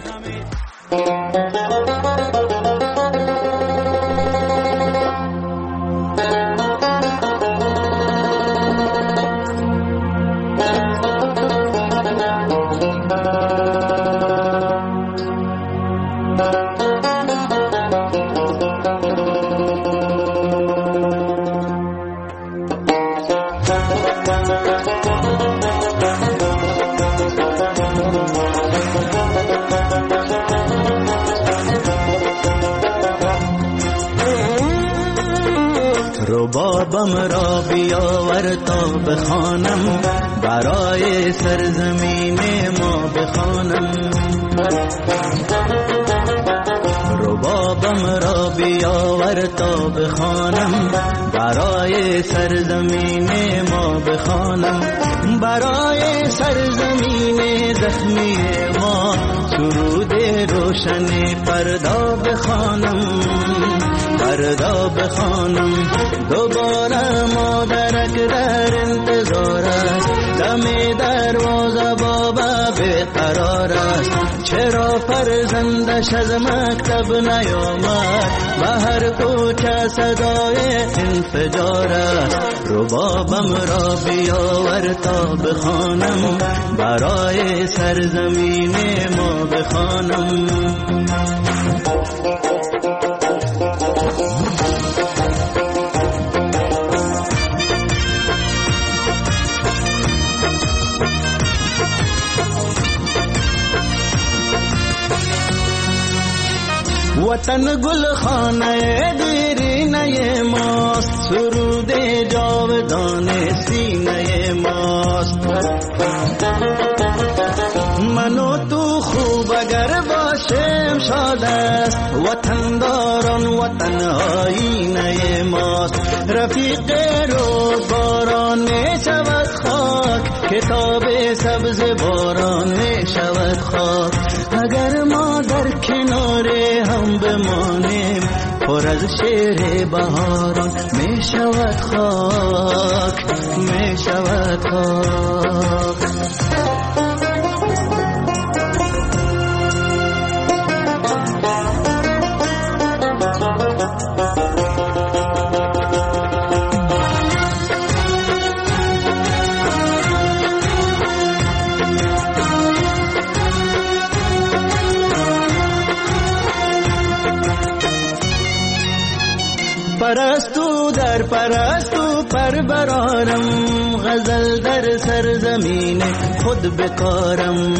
ربابم را بیاور تا بخوانم، برای سرزمین ما بخوانم. ربابم را بیاور تا بخوانم، برای سرزمین ما بخوانم. برای سرزمین زخمی ما سرود روشن فردا بخوانم، فردا بخوانم. دوباره مادرک در انتظار است، دم دروازه بابا بیقرار است. چرا فرزندش از مکتب نیامد، به هر کوچه صدای انفجار است. ربابم را بیاور تا بخوانم، برای سرزمین ما بخوانم. وطن گل خانه دیرینه ماست، سرود جاودان سینه ماست. من و تو خوب اگر باشیم شاد است، وطن داران وطن آینه ماست. رفیق روز باران می شود خاک، کتاب سبز باران می شود خاک. اگر ما در کنار هم بمانیم، پر از شعر بهاران می شود خاک، می شود خاک. پرستو در پرستو پر برارم، غزل در سرزمین خود بکارم.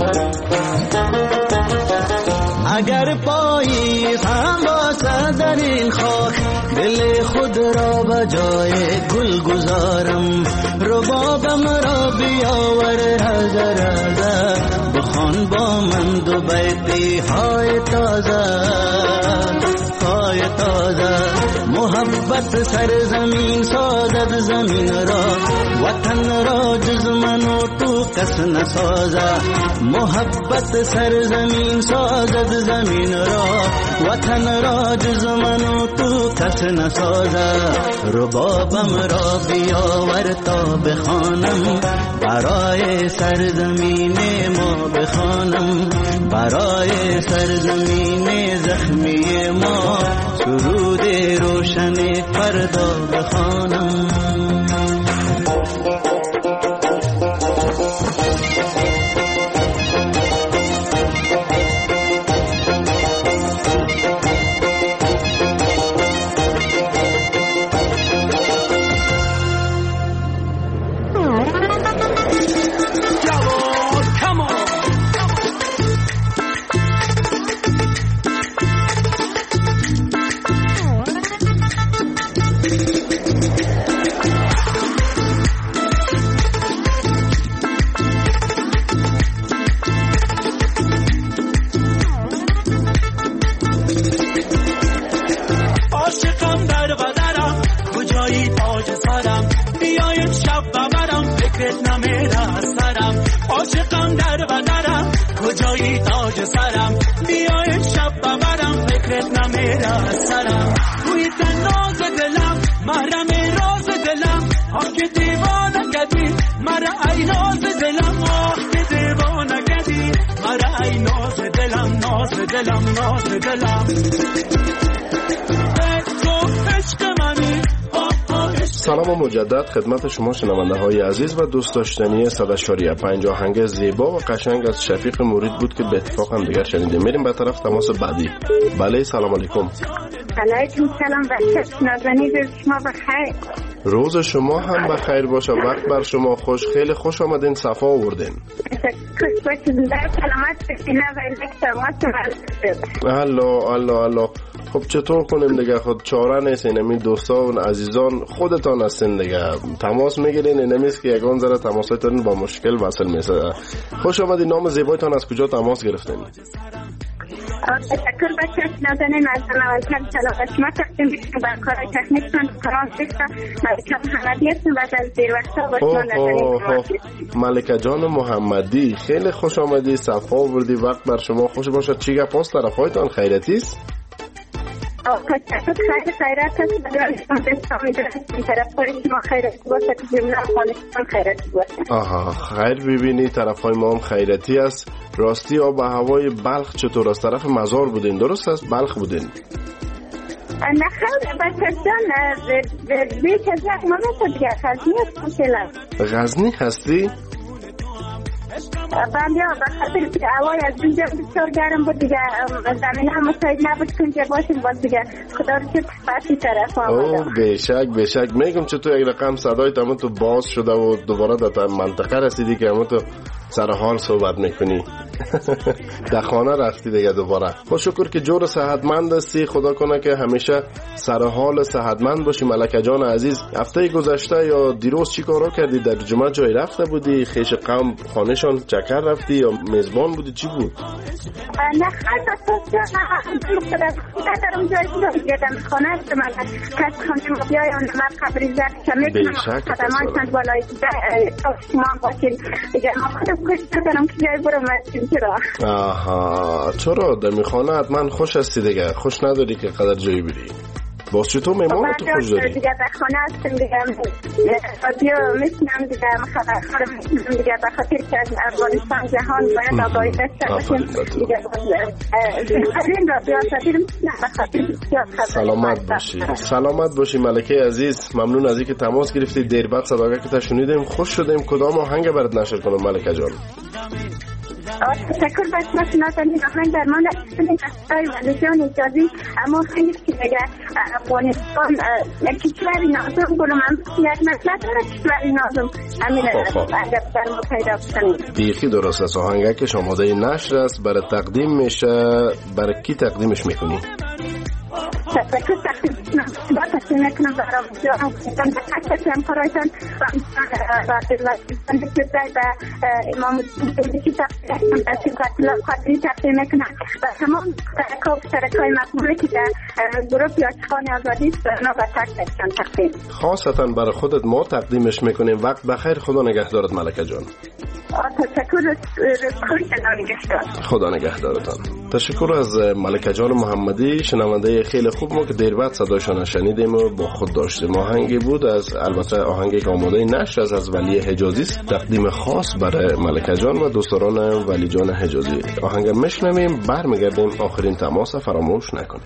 اگر پایی هم باشد در این خاک، دل خود را به جای گل گذارم. ربابم را بیاور رازه رازه، بخوان با من دو بیتی های تازه، های تازه. محبت سرزمین سازد زمین را، وطن را جز من و تو کس نسازد. محبت سرزمین سازد زمین را، وطن را جز من و تو کس نسازد. ربابم را بیاور تا بخوانم، برای سرزمین ما بخوانم. برای سرزمین زخمی ما سرود روشن فردا بخوانم. کجایی تاج سرم بیا امشب ببرم فکرت نمیره از سرم روی تناز دلم محرم راز دلم آه که دیوانه کدی مرا ای ناز دلم آه که دیوانه کدی مرا ای ناز دلم ناز دلم ناز دلم سلام مجدد خدمت شما شنونده های عزیز و دوست داشتنی 100.5 آهنگ زیبا و قشنگ از شفیق مرید بود که به اتفاق هم دیگر شنیدیم. میریم به طرف تماس بعدی. بله سلام علیکم. علیکم سلام و نازنین شما بخیر. روز شما هم بخیر باشه. وقت بر شما خوش. خیلی خوش آمدین، صفا آوردین. خوش باشید. در سلامت باشین و الله. خب چطور کنیم دیگه؟ خود چاره نیست. اینمی دوستان عزیزان خودتان هستین دیگه، تماس میگیرین. اینمیست که یکان ذره تماساتون با مشکل وصل میشه. خوش آمدین. نام زیبایتان از کجا تماس گرفتین؟ تشکر بچه نازنین از اولتر سلام شما تقدیم بشیم بر کارهای تکنیکتان قرآن بشتا ملکه محمدی هستم و از زیر وقتا با شما نازنین ملکه جان محمدی خیلی خوش آمدی، صفا آوردی. وقت بر شما خوش باشد. چی گپ است؟ طرفایتان خیرتی است؟ خیرت هست آها خیر ببینی طرف های ما هم خیرتی است. راستی آب و هوای بلخ چطور است؟ طرف مزار بودین درست است؟ بلخ بودین؟ نه خیلی بچه بیش از یک مانه دیگه غزنی هست. غزنی هستی؟ بله بخاطر که هوای از اینجا بسیار گرم بود دیگه، زمین هم مساعد نبود که اینجا باشیم. باز دیگه خدا رو شکر فرسی طرف آمدم. بیشک میگم چطور یک رقم صدای تمام تو باز شده و دوباره در منطقه رسیدی که همون تو سر حال صحبت میکنی. در خانه رفتی دیگه دوباره. خود شکر که جور صحتمند هستی. خدا کنه که همیشه سر حال صحتمند باشی. ملکه جان عزیز هفته گذشته یا دیروز چی کارا کردی؟ در جمعه جای رفته بودی؟ خیش قوم خانهشان چکر رفتی یا میزبان بودی؟ چی بود؟ نه خیلی دارم جایی بودم خانه است. من کس خانه ما بیای اون من قبری زد که میکنم خدمان چند بالای شما باشین دیگه. ما خودم خوش ندارم که جای برم چرا؟ آها چرا؟ در میخانه حتما خوش هستی دیگه. خوش نداری که قدر جایی بری؟ باز چطور میمان تو خوش داری؟ دیگه در خانه هستم دیگه رادیو میشنم دیگه خبر میشنم دیگه بخاطر که از افغانستان جهان باید آگاهی داشته باشیم دیگه. این رادیو آسادیر میشنم بخاطر سلامت باشی ملکه عزیز. ممنون از اینکه تماس گرفتی. دیر بعد صداقه که شنیدیم خوش شدیم. کدام آهنگ برات نشر کنم ملکه جان؟ تشکر بچه نازنین. آهنگ در من رسیدیم دستای والدیان اجازی اما خیلی که دیگه افغانستان کشوری نازم گلو من یک مطلب داره کشوری نازم امین اگر در ما پیدا بکنیم بیخی درست است. آهنگه که شماده نشر است برای تقدیم میشه. برای کی تقدیمش میکنی؟ تشکر تقدیم میکنم برای بسیار همکارایتان و امام خاطری تقدیم میکنم و تمام شرکای مقبوله که در گروه یاشخان آزادی است اونا و تکتشان تقدیم. خاصتا برای خودت ما تقدیمش میکنیم. وقت بخیر. خدا نگهدارت ملکه جان. تشکر. خدا نگهدارتان. تشکر از ملکه جان محمدی شنونده خیلی خوب ما که دیر بعد صداشان شنیدیم و با خود داشتیم. آهنگی بود از البته آهنگی که آماده نشر از ولی حجازی است. تقدیم خاص برای ملکه جان و دوستان ولی جان حجازی. آهنگ میشنویم برمیگردیم. آخرین تماس فراموش نکنید.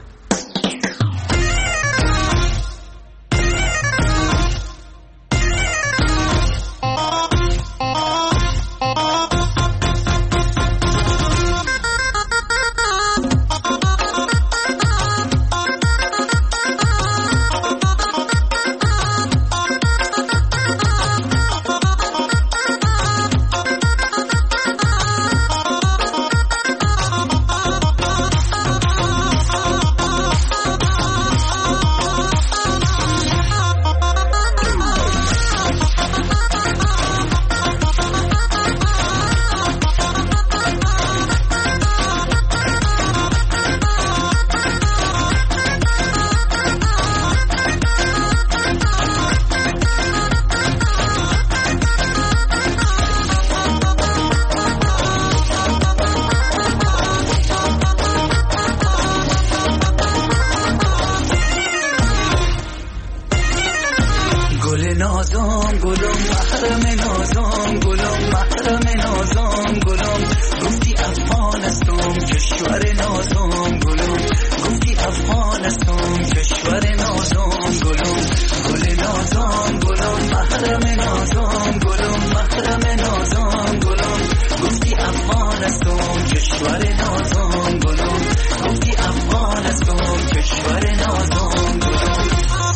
هستم کشور نازم گلم گفتی افغان هستم کشور نازم گلم گل نازم گلم محرم نازم گلم محرم نازم گلم گفتی افغان هستم کشور نازم گلم گفتی افغان هستم کشور نازم گلم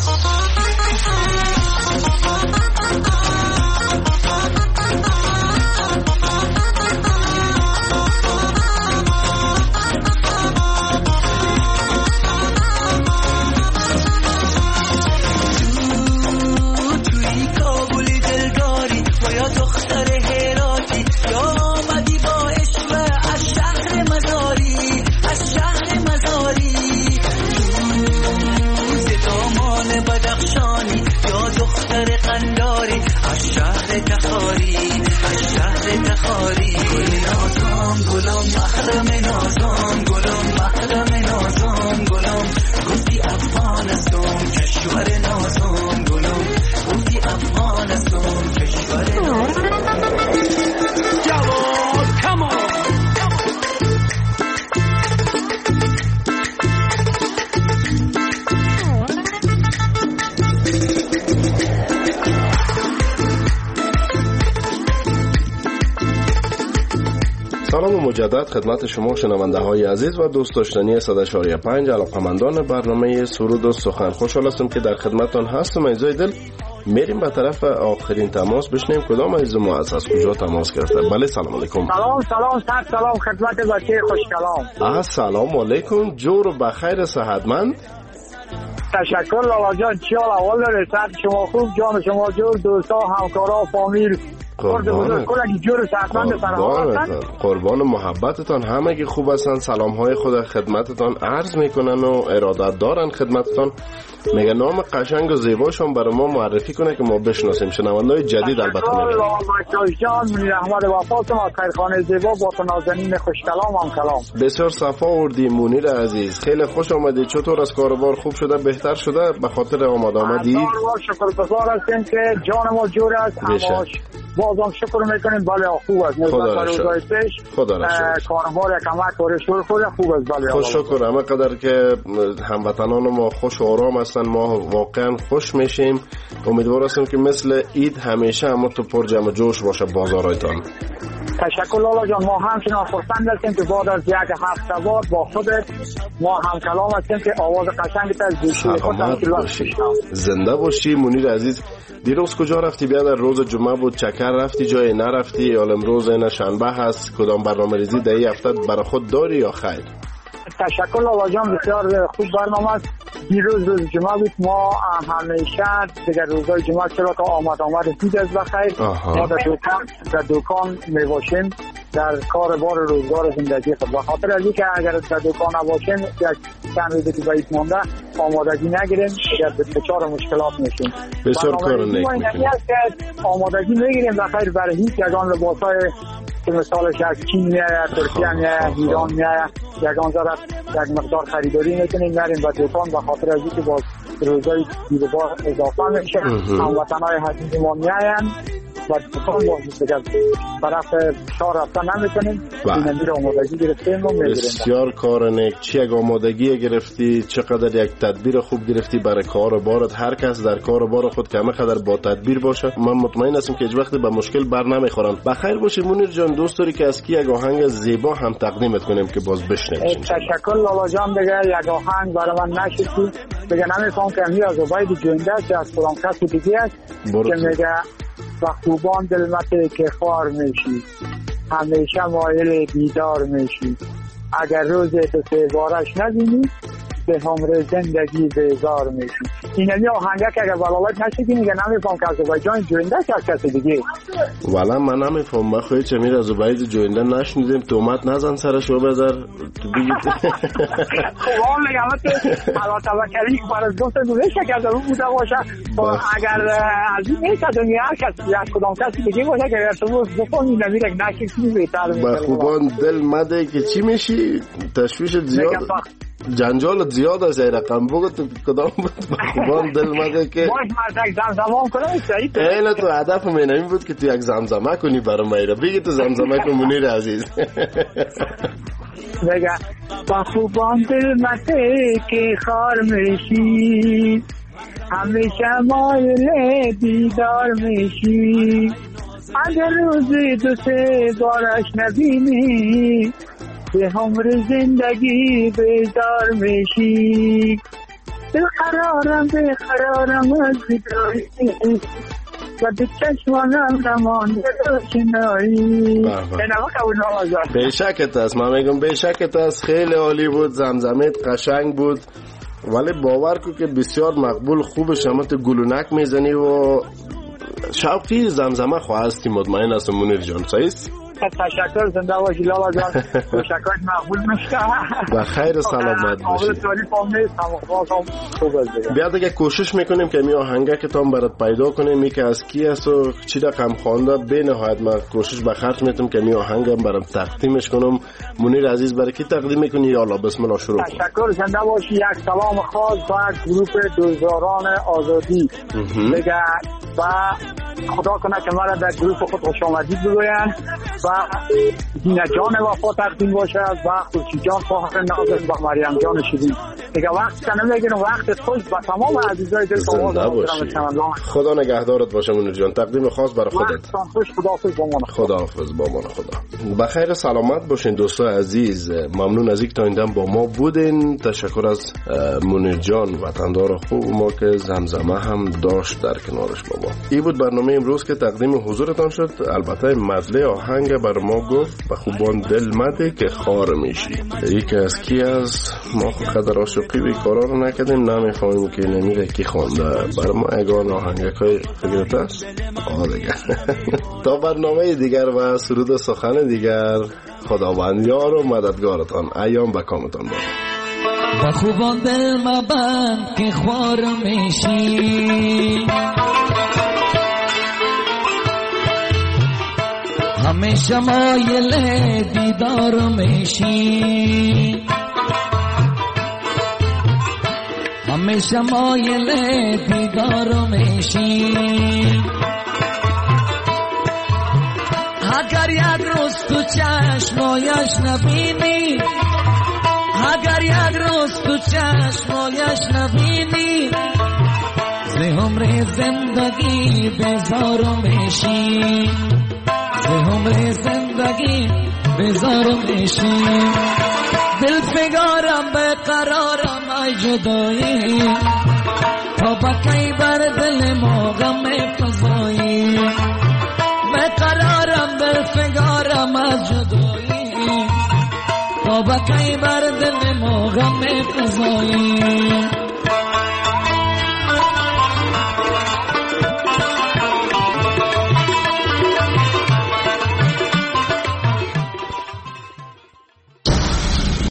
سلام مجدد خدمت شما شنونده های عزیز و دوست داشتنی 100.5 علاقمندان برنامه سرود و سخن. خوشحال هستم که در خدمتتان هستم. عزیزای دل، میریم به طرف آخرین تماس بشنیم کدام عزیز ما از کجا تماس گرفته. بله سلام علیکم. سلام خدمت بچه خوش کلام. سلام علیکم، جور و بخیر صحتمند. تشکر لالا جان، چی حال احوال داره؟ صحت شما خوب؟ جان شما جور، دوستا، همکارا، فامیل قربان محبتتان، همگی خوب هستن. سلام های خود خدمتتان عرض میکنن و ارادت دارن خدمتتان. میگه نام قشنگ و زیباشون برای ما معرفی کنه که ما بشناسیم. شنونده‌های جدید البته میگن. جان منیر احمد وفاتم از خیرخانه زیبا با نازنین خوش کلام هم کلام. بسیار صفا آوردی منیر عزیز، خیلی خوش آمدی. چطور از کاروبار خوب شده؟ بهتر شده؟ به خاطر آمدی؟ شکرگزار هستیم که جان ما جور است. بازم شکر میکنیم. بله خوب است. خدا را شکر. کاربار کمک و رشور خوب است. بله خوش شکر. همه قدر که هموطنان ما خوش و آرام هستن ما واقعا خوش میشیم. امیدوار هستم که مثل عید همیشه همه تو پر جمع جوش باشه بازارایتان. تشکر لالا جان. ما همچنان خرسند هستیم که بعد از یک هفته بعد با خودت ما هم کلام هستیم که آواز قشنگت از گوشی خودم زنده باشی. منیر عزیز، دیروز کجا رفتی؟ بیا در روز جمعه بود، چکر رفتی؟ جای نرفتی؟ یا امروز این شنبه هست؟ کدام برنامه ریزی در این هفته برای خود داری یا خیر؟ تشکر لالا جان، بسیار خوب برنامه است. دیروز روز جمعه بود. ما همیشه دیگر روزهای جمعه چرا که آمد دید از بخیر. ما در دکان میباشیم در کار بار روزگار زندگی خود. به خاطر از اینکه اگر در دکان نباشیم یک چند روزی که باید مونده آمادگی نگیریم اگر دچار مشکلات میشیم. بسیار کار نیک میکنیم. آمادگی میگیریم بخیر برای هیچ یگان لباسای که مثالش از چین میایه، ترکیه میایه، ایران میایه، یگان زرد یک مقدار خریداری میکنیم نریم و دکان. به خاطر از اینکه باز روزای دیگه بار اضافه میشه هموطنهای حدیدی ما میاین و دکان باز دیگر طرف شهر رفتن نمیکنیم. این امیر آمادگی گرفتیم و میگیریم. بسیار کار نیک. چی یک آمادگی گرفتی؟ چقدر یک تدبیر خوب گرفتی برای کار بارت؟ هر کس در کار بار خود که همه قدر با تدبیر باشه من مطمئن هستم که هیچ وقت به مشکل بر نمیخورن. بخیر باشی منیر جان. دوست داری که از کی یک آهنگ زیبا هم تقدیمت کنیم که باز بشنویم؟ تشکر لالا جان. دیگه یک آهنگ برای من نشدی دیگه نمیفهم که امیر از عبید جوینده که از قرآن کسی دیگه است که میگه و خوبان دلمته که خوار میشی همیشه مایل دیدار میشی اگر روز تو سه بارش نبینی به همره زندگی بیزار میشی. این آهنگه که اگر بلاوت نشدی میگه نمیفهم که از عبید جوینده که از کسی دیگه. والا من نمیفهم. من خواهی چه میر از عبید جوینده نشنیدیم. تومت نزن سرشو بذار تو بگید. خب آن لگمت حالا توکلی که برای دوست دوزه کرده رو بوده باشه اگر از این میشه دنیا هر کسی یک کدام کسی دیگه باشه که اگر تو بفهم این نمیره نشدی بهتر میشه. با خوبان دل مده که چی میشی؟ تشویش زیاد جنجال زیاد است. رقم بگو تو کدام بود؟ خوبان دل مده که باش مرتک زمزمه کنم سعید. اینه تو هدف من این بود که تو یک زمزمه کنی برای ما. بگی تو زمزمه کن منیر عزیز. بگه با خوبان دل مته که خار میشی همیشه مایل دیدار میشی اگر روزی دو سه بارش نبینی به عمر زندگی بیدار میشی بقرارم از بیداری و به چشمانم نمانده روشنایی. بیشکت است، من میگم بیشکت است. خیلی عالی بود، زمزمت قشنگ بود، ولی باور کو که بسیار مقبول، خوب شمت گلونک میزنی و شوقی زمزمه خواستی. مطمئن هستم منیر جان، صحیح است؟ تشکر، زنده باشی لالا جان. تشکر مقبول میشه. و خیر سلامت باشی. بیا دیگه کوشش میکنیم که می آهنگه که تام برات پیدا کنیم، می که از کی است و چی رقم خوانده. به نهایت من کوشش به خرج میتونم که می آهنگم برام تقدیمش کنم. منیر عزیز برای کی تقدیم میکنی؟ یا الله بسم الله شروع کن. تشکر، زنده باشی. یک سلام خاص به گروه دوزاران آزادی بگه و خدا کنه که مرا در گروه خود خوش آمدید بگوین و دینه جان وفا تقدیم باشد و خورشید جان فاخر نازم و مریم جان شیرین. دیگه وقت کنه بگیرم، وقت خوش با تمام عزیزای دل خدا نگهدارت باشه منیر جان. تقدیم خاص برای خودت. خداحافظ با من. خداحافظ با من. خدا بخیر سلامت باشین دوستای عزیز. ممنون از اینکه تا این دم با ما بودین. تشکر از منیر جان وطندار خوب ما که زمزمه هم داشت در کنارش با ما. این بود برنامه امروز که تقدیم حضورتان شد. البته مدله آهنگ بر ما گفت به خوبان دل مده که خار میشی. یکی از کی از ما خود عاشقی بی کارا رو نکردیم، نمیفهمیم که نمیره کی خوانده. برای ما اگان آهنگای فکرت است دیگه. تا برنامه دیگر و سرود و سخن دیگر، خداوند یار و مددگارتان ایام به کامتان باد. با خوبان دل مبند که خوار میشی، همیشه مایل دیدار میشی، همیشه مایل دیدار میشی. اگر یک روز تو چشمایش نبینی، اگر یک روز تو چشمایش نبینی، ز عمر زندگی بیزار میشی، ز عمر زندگی بیزار میشی. دل فگارم به قرارم ای جدایی، تا بکی بر دل ما غم فزایی. به قرارم به فگارم از جدایی، تا بکی بر دل ما غم فزایی.